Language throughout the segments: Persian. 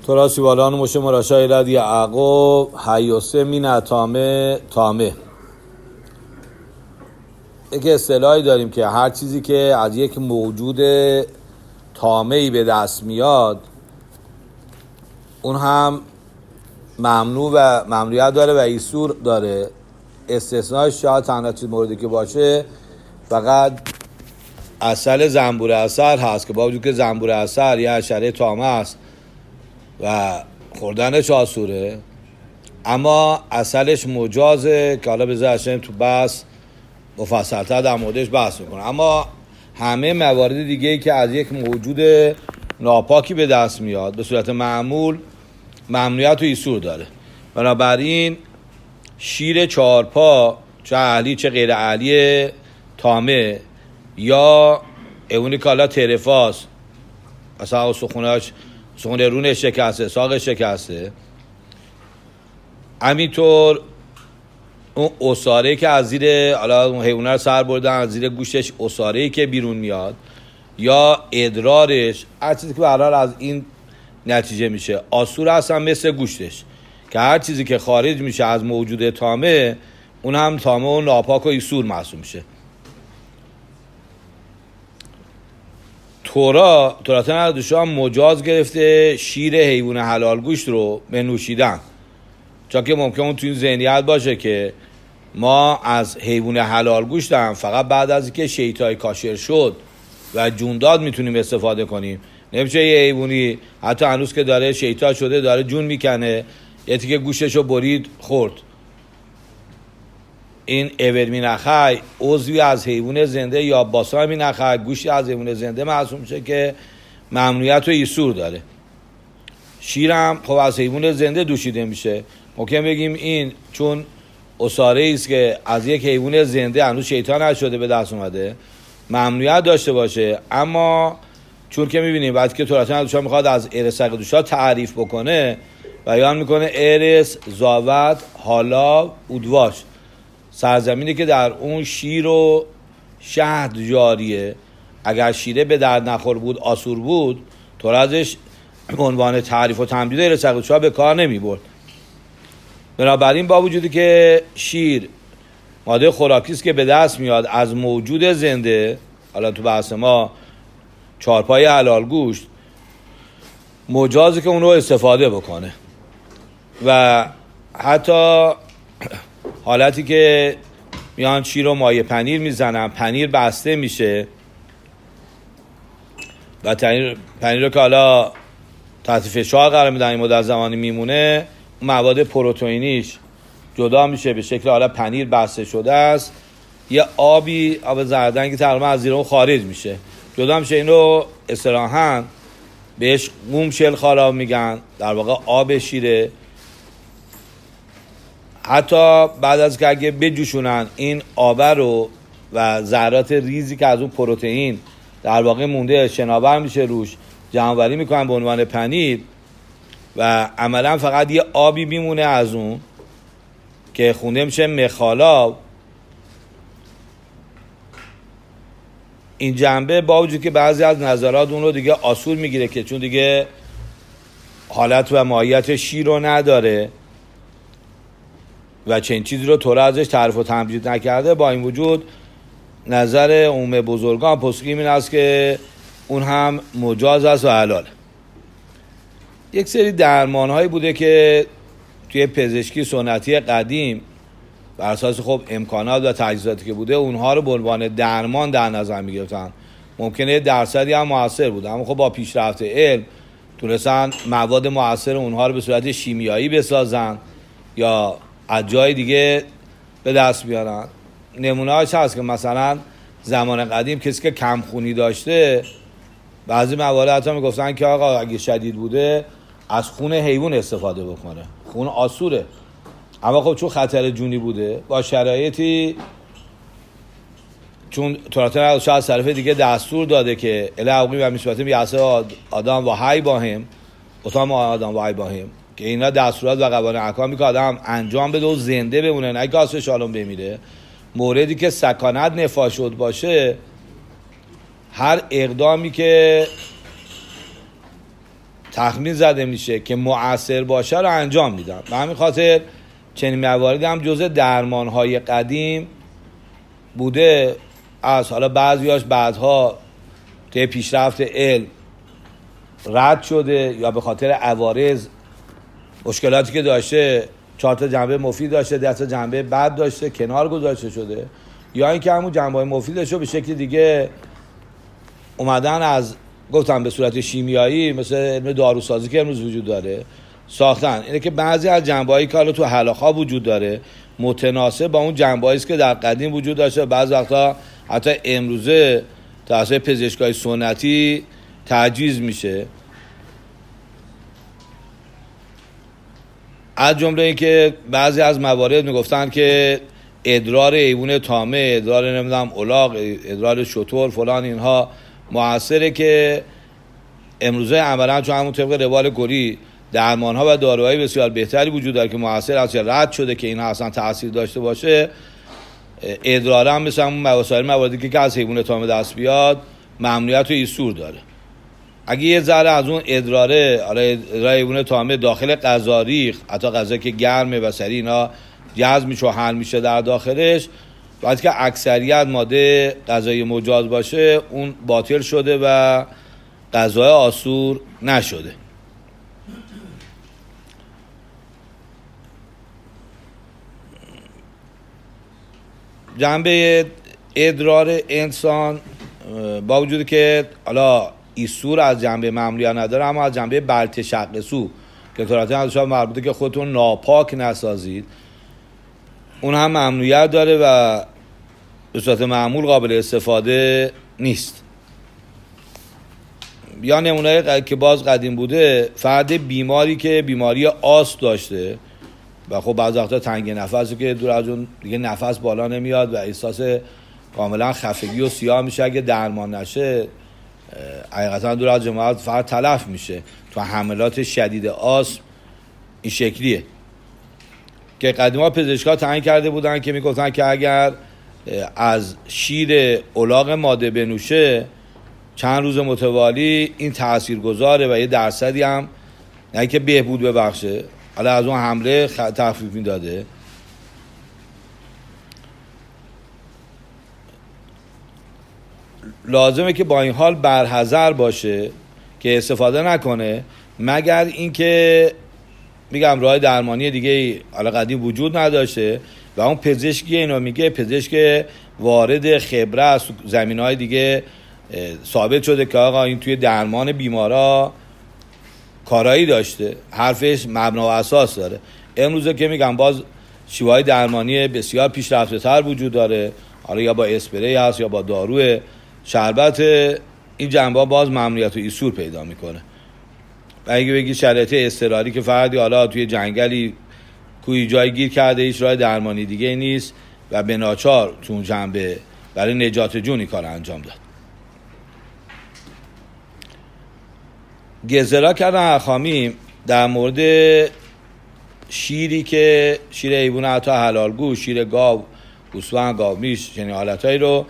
تورا سیوالان مشه مراشا ایلاد یعقوب حیوسه مین تامه. یک اصطلاحی داریم که هر چیزی که از یک موجود تامه‌ای به دست میاد اون هم ممنوع و ممنوعیت داره و ایسور داره. استثناءش شاید تنها چیز موردی که باشه فقط اصل زنبور اثر هست که با وجود که زنبور اثر یه حشره تامه است و خوردنش آسوره، اما اصلش مجازه که حالا بذار هاشم تو بحث مفصل‌تر در موردش بحث میکنه. اما همه موارد دیگه‌ای که از یک موجود ناپاکی به دست میاد به صورت معمول ممنوعیت و ایسور داره. بنابراین شیر چهارپا چه اهلی چه غیر اهلی تامه یا اونی که حالا ترفاست مثلا سخون رونش شکسته، ساق شکسته، همینطور اون اصاره‌ای که از زیر حالا اون حیوانه رو سر بردن از زیر گوشتش اصاره‌ای که بیرون میاد یا ادرارش، هر چیزی که به هر حال از این نتیجه میشه آسور هستن مثل گوشتش که هر چیزی که خارج میشه از موجود تامه اون هم تامه و ناپاک و ایسور محسوب میشه. تورات نردوشان مجاز گرفته شیر حیوان حلال گوشت رو به نوشیدن، چون که ممکن اون توی ذهنیت باشه که ما از حیوان حلال گوشت هم فقط بعد از اینکه شیطای کاشر شد و جون داد میتونیم استفاده کنیم. نمیشه یه حیوانی حتی هنوز که داره شیطا شده داره جون میکنه یه تیکه گوشتشو برید خورد. این اورمینخای عضوی از حیوان زنده یا باسامینخای گوشت از حیوان زنده محسوب میشه که ممنوعیت و ایسور داره. شیرم خب از حیوان زنده دوشیده میشه. ممکن بگیم این چون اصاره است که از یک حیوان زنده هنوز شیطان نشده به دست اومده ممنوعیت داشته باشه، اما چون که میبینیم بعد که تورات نردوشان میخواد از ارث دوشا تعریف بکنه بیان میکنه ارث زاوت حالا اودواش، سرزمینی که در اون شیر و شهد جاریه. اگر شیره به درد نخور بود آسور بود توراتش به عنوان تعریف و تمجید ارث دوشا به کار نمی برد. بنابراین با وجودی که شیر ماده خوراکی است که به دست میاد از موجود زنده، حالا تو بحث ما چهارپای حلال گوشت، مجازه که اون رو استفاده بکنه. و حتی حالتی که میان شیر رو مایه پنیر میزنن، پنیر بسته میشه و پنیر رو که حالا تحت فشار قرار میدن این مدت زمانی میمونه، مواد پروتئینیش جدا میشه به شکل حالا پنیر بسته شده است، یه آب زردنگی تقریبا از زیر اون خارج میشه جدا میشه. این رو اصطلاحاً بهش قوم شل خالاب میگن، در واقع آب شیره. حتی بعد از که اگه بجوشونن این آب رو و ذرات ریزی که از اون پروتئین در واقع مونده شناور میشه روش جمع‌آوری میکنن به عنوان پنیر و عملا فقط یه آبی میمونه از اون که خونده میشه مخالاب. این جنبه با وجود که بعضی از نظرات اون رو دیگه آسور میگیره که چون دیگه حالت و ماهیت شیر رو نداره و چنین چیزی رو تورات ازش تعریف و تمجید نکرده، با این وجود نظر عموم بزرگان پسکیم این است که اون هم مجاز است و حلاله. یک سری درمان‌هایی بوده که توی پزشکی سنتی قدیم بر اساس خب امکانات و تجهیزاتی که بوده اونها رو به عنوان درمان در نظر می‌گرفتن. ممکنه درصدی هم مؤثر بوده، اما خب با پیشرفت علم تونستن مواد مؤثر اونها رو به صورت شیمیایی بسازن یا از جای دیگه به دست بیارن. نمونه‌هاش هست که مثلا زمان قدیم کسی که کمخونی داشته بعضی موارد حتی میگفتن که آقا اگه شدید بوده از خون حیوان استفاده بکنه، خون آسوره. اما خب چون خطر جونی بوده با شرایطی، چون تورات نردوشان از طرف دیگه دستور داده که الهی و میسبت بیعصا آدم و حی باهم اتام آدم و حی باهم، که اینا دستورات و قوانین احکامی که آدم انجام بده و زنده بمونه نه که آسفش آلم بمیره. موردی که سکانت نفا شد باشه، هر اقدامی که تخمین زده میشه که مؤثر باشه رو انجام میدن. به همین خاطر چنین مواردی هم جزء درمانهای قدیم بوده. از حالا بعضیاش بعدها طی پیشرفت علم رد شده یا به خاطر عوارض مشکلاتی که داشته 4 تا جنبه مفید داشته 10 تا جنبه بد داشته کنار گذاشته شده، یا اینکه همون جنبه مفیدش رو به شکل دیگه اومدن از گفتم به صورت شیمیایی مثل علم داروسازی که امروز وجود داره ساختن. اینه که بعضی از جنبه‌هایی که حالا تو حلاق‌ها وجود داره متناسب با اون جنبه‌هایی است که در قدیم وجود داشته، بعضی وقتا حتی امروزه توسط پزشکای سنتی تجویز میشه. از جمله اینکه بعضی از موارد میگفتن که ادرار حیوان طامه، ادرار نمیدونم الاغ، ادرار شتر فلان اینها موثره، که امروزه عملا چون همون طبق روال گلی درمان‌ها و داروهای بسیار بهتری وجود داره که موثر است یا رد شده که اینها اصلا تاثیر داشته باشه. ادرار هم مثل همون مواردی که از حیوان طامه دست بیاد ممنوعیت و ایسور داره. اگه یه ذره از اون ادراره حیوان طامه داخل غذا ریخت، حتی غذا که گرمه و سری اینا جذب میشه و حل میشه در داخلش، وقتی که اکثریت ماده غذایی مجاز باشه اون باطل شده و غذای آسور نشده. جنبه ادرار انسان با وجودی که حالا ایسور از جنبه ممنوعیت نداره، اما از جنبه بلتشقصو که طورتین ازش مربوطه که خودتون ناپاک نسازید اون هم ممنوعیت داره و به صورت معمول قابل استفاده نیست. یا نمونه که باز قدیم بوده، فرد بیماری که بیماری آس داشته و خب بعضی وقتا تنگ نفسی که دور از اون دیگه نفس بالا نمیاد و احساس کاملا خفگی و سیاه میشه، اگه درمان نشه حقیقتا دور از جماعت فرد تلف میشه. تو حملات شدید آس این شکلیه که قدیما پزشکا تعیین کرده بودن که میگفتن که اگر از شیر الاغ ماده بنوشه چند روز متوالی این تاثیرگذاره و یه درصدی هم نه که بهبود ببخشه، حالا از اون حمله تخفیف میداده. لازمه که با این حال برحذر باشه که استفاده نکنه، مگر اینکه میگم راه درمانی دیگه حالا قدیم وجود نداشته و اون پزشکی اینو میگه پزشک وارد خبره از زمینهای دیگه ثابت شده که آقا این توی درمان بیمارا کارایی داشته، حرفش مبنا و اساس داره. امروزه که میگم باز شیوه‌های درمانی بسیار پیشرفته تر وجود داره، حالا یا با اسپری هست یا با دارو شربت، این جنبه باز ممنوعیت و ایسور پیدا میکنه. و اگه بگی شرایط اضطراری که فردی حالا توی جنگلی کوی جای گیر کرده هیچ راه درمانی دیگه نیست و به ناچار تو اون جنبه برای نجات جونی کار انجام داد. گزرا کردن اخامیم در مورد شیری که شیر حیوان حتی حلالگو، شیر گاو، گوسفند، گاومیش، یعنی حالتایی رو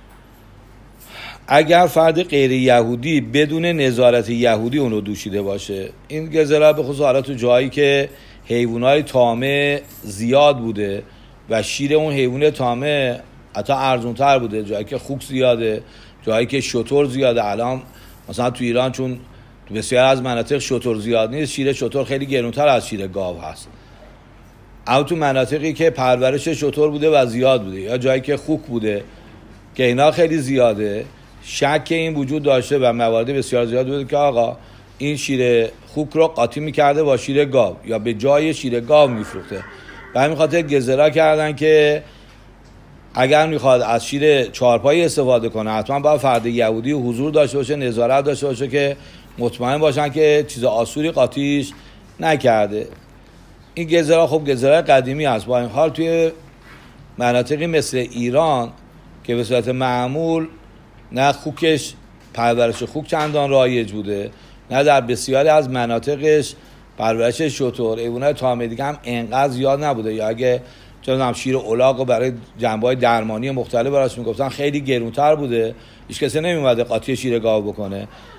اگر فرد غیر یهودی بدون نظارت یهودی اون رو دوشیده باشه، این گزرا به خصوص حالا تو جایی که حیوانات طامه زیاد بوده و شیر اون حیوان طامه حتی ارزونتر بوده، جایی که خوک زیاده، جایی که شتر زیاده. الان مثلا تو ایران چون بسیار از مناطق شتر زیاد نیست، شیر شتر خیلی گرونتر از شیر گاو هست. اما تو مناطقی که پرورش شتر بوده و زیاد بوده یا جایی که خوک بوده که اینا خیلی زیاده، شک این وجود داشته و موارد بسیار زیاد بوده که آقا این شیر خوک رو قاطی میکرده با شیر گاو یا به جای شیر گاو میفروخته. به همین خاطر گزرا کردن که اگر میخواد از شیر چهارپایی استفاده کنه حتما باید فرد یهودی حضور داشته باشه، نظارت داشته باشه که مطمئن باشن که چیز آسوری قاطیش نکرده. این گزرا خب گزرا قدیمی هست. با این حال توی مناطقی مثل ایران که به صورت معمول نه خوکش پرورش خوک چندان رایج بوده، نه در بسیاری از مناطقش پرورش شتر حیوانات طامه دیگه هم انقدر زیاد نبوده، یا اگه چون شیر الاغ برای جنبه‌های درمانی مختلف براش میگفتن خیلی گرونتر بوده، هیچ کسی نمیومده قاطی شیر گاو بکنه.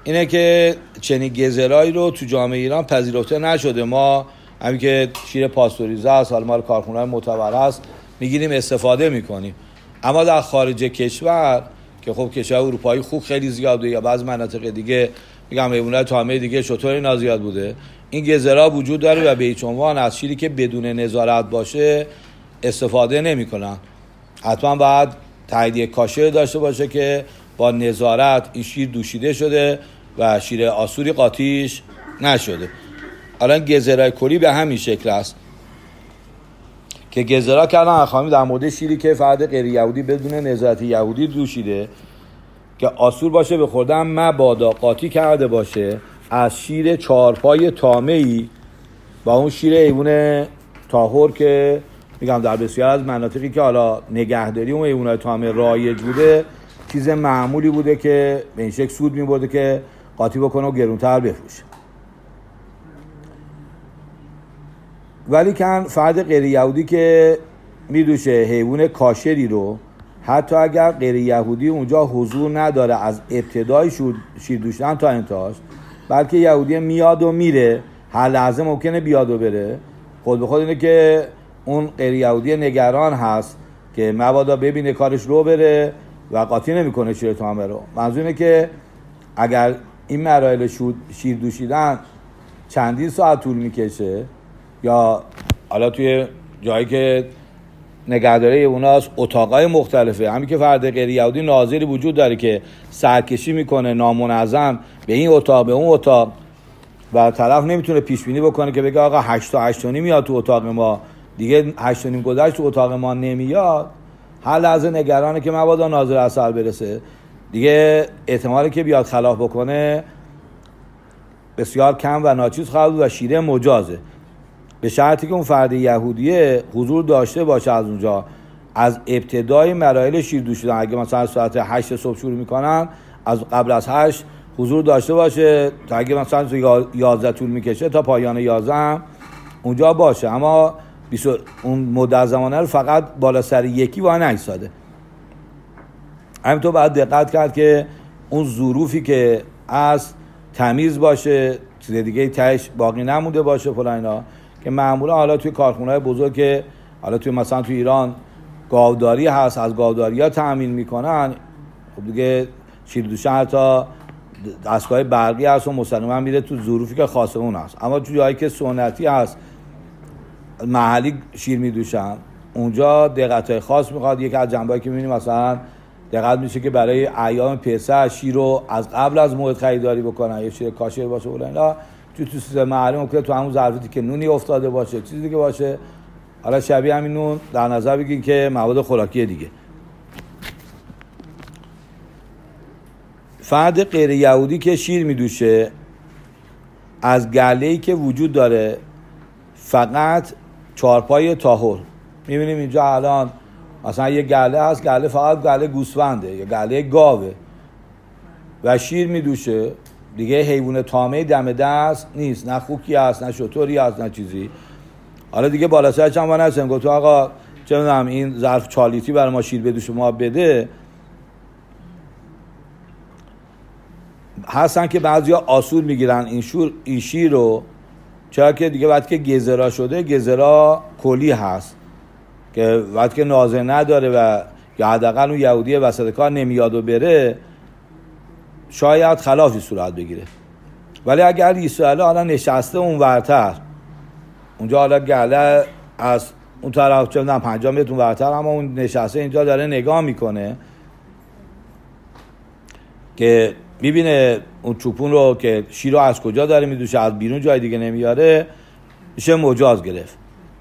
اینه که چنین گزرایی رو تو جامعه ایران پذیرفته نشده. ما همین که شیر پاستوریزه است، حالا مال کارخونه‌های معتبر است، میگیریم استفاده میکنیم. اما در خارج کشور که خب کشور اروپایی خوب خیلی زیاده، یا بعض مناطق دیگه میگم حیوانات طعامی دیگه چطور اینا زیاد بوده، این گزرا وجود داره و به هیچ عنوان از شیری که بدون نظارت باشه استفاده نمیکنن. حتما باید تایید کاشر داشته باشه که با نظارت این شیر دوشیده شده و شیر آسوری قاطیش نشده. الان گزرای کلی به همین شکل است که گزرا کردن اخوامی در مورد شیری که فرد غیر یهودی بدون نظارت یهودی دوشیده که آسور باشه به خوردن مبادا قاطی کرده باشه از شیر چارپای طامه‌ای با اون شیر حیوان طاهر که میگم در بسیار از مناطقی که حالا نگهداری اون حیوانات طامه رایج بوده چیز معمولی بوده که به این شکل سود می‌برده که قاطی بکنه و گرونتر بفروشه. ولی کن فرد غیر یهودی که میدوشه حیوان کاشری رو، حتی اگر غیر یهودی اونجا حضور نداره از ابتدای شیر دوشیدن تا انتهاش، بلکه یهودی میاد و میره، هر لحظه ممکنه بیاد و بره، خود به خود اینه که اون غیر یهودی نگران هست که مبادا ببینه کارش رو بره و قاطی نمیکنه شیر طعمه رو. منظور اینه که اگر این مراحل شیر دوشیدن چندین ساعت طول میکشه، یا حالا توی جایی که نگهداری اوناست اتاقای مختلفه، همین که فرد غیر یهودی ناظری وجود داره که سرکشی میکنه نامنظم به این اتاق به اون اتاق و طرف نمیتونه پیش بینی بکنه که بگه آقا 8 تا 8 میاد تو اتاق ما، دیگه 8 گذشت تو اتاق ما نمیاد، هر لحظه نگرانه که مبادا ناظر اثر برسه، دیگه احتمالی که بیاد خلاف بکنه بسیار کم و ناچیز خواهد بود و شیره مجازه، به شرطی که اون فرد یهودیه حضور داشته باشه از اونجا از ابتدای مراحل شیر دوشیدن. اگه مثلا ساعت 8 صبح شروع میکنن، از قبل از 8 حضور داشته باشه تا اگه مثلا 11 طول میکشه تا پایان 11 هم اونجا باشه، اما اون مدت زمانه رو فقط بالا سر یکی وای نایستاده. همینطور باید دقت کرد که اون ظروفی که از تمیز باشه، چیز دیگه تهش باقی نمونده باشه فلان اینا، که معمولا حالا توی کارخونه‌های بزرگ که حالا توی مثلا توی ایران گاوداری هست، از گاوداری‌ها تامین میکنن، خب دیگه شیر دوشن حتی دستگاه برقی هست و مستقیما میره تو ظروفی که خاص اون هست. اما تو جایی که سنتی هست محلی شیر میدوشن، اونجا دقت‌های خاص میخواد. یکی از جنبه‌ای که می‌بینیم مثلا دقت میشه که برای ایام پسح شیر رو از قبل از موعد خریداری بکنن، یه شیر کاشر باشه ولی اینا تو سیستم محلی ممکنه تو همون ظرفیتی که نونی افتاده باشه چیزی دیگه باشه، حالا شبیه همین نون در نظر بگیرید که مواد خوراکی دیگه. فرد غیر یهودی که شیر میدوشه از گله‌ای که وجود داره فقط چارپای طاهر، میبینیم اینجا الان مثلا یه گله هست، گله فقط گله گوسفنده یا گله گاوه و شیر میدوشه، دیگه حیوان طامه دم دست نیست، نه خوکی هست نه شتری هست نه چیزی. حالا دیگه بالا سرش هم نرسیم گفت آقا چه میدونم این ظرف 4 لیتری برای ما شیر بدوشه ما بده. هستن که بعضیا آسور میگیرن این شیر رو، چرا که دیگه وقتی که گزرا شده، گزرا کلی هست که وقتی که ناظر نداره و یا حداقل اون یهودی وسط کار نمیاد و بره، شاید خلافی صورت بگیره. ولی اگر اسرائیل حالا نشسته اون ورتر، اونجا حالا گله از اون طرف چه میدونم 50 متر اون ورتر، اما اون نشسته اینجا داره نگاه میکنه که میبینه اون چوپون رو که شیر رو از کجا داره میدوشه، از بیرون جای دیگه نمیاره، میشه مجاز گرفت.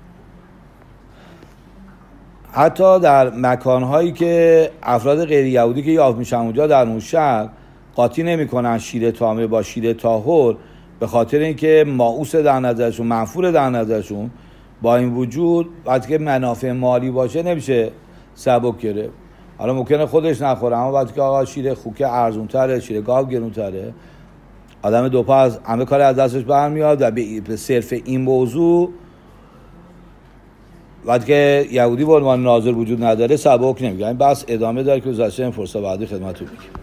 حتی در مکانهایی که افراد غیر یهودی که یافت میشن اونجا در اون شهر قاطی نمیکنن شیر طامه با شیر طاهر، به خاطر اینکه ماعوس در نظرشون، منفور در نظرشون. با این وجود وقتی که منافع مالی باشه نمیشه سبک گرفت. حالا ممکنه خودش نخوره، اما وقتی که آقا شیر خوکه ارزونتره، شیر گاو گرونتره، آدم دو پا از همه کار از دستش برمیاد و به صرف این موضوع وقتی که یهودی به عنوان ناظر وجود نداره سبک نمیگه. این بحث ادامه داره که گذاشته این فرصت بعدی خدمتتون میگم.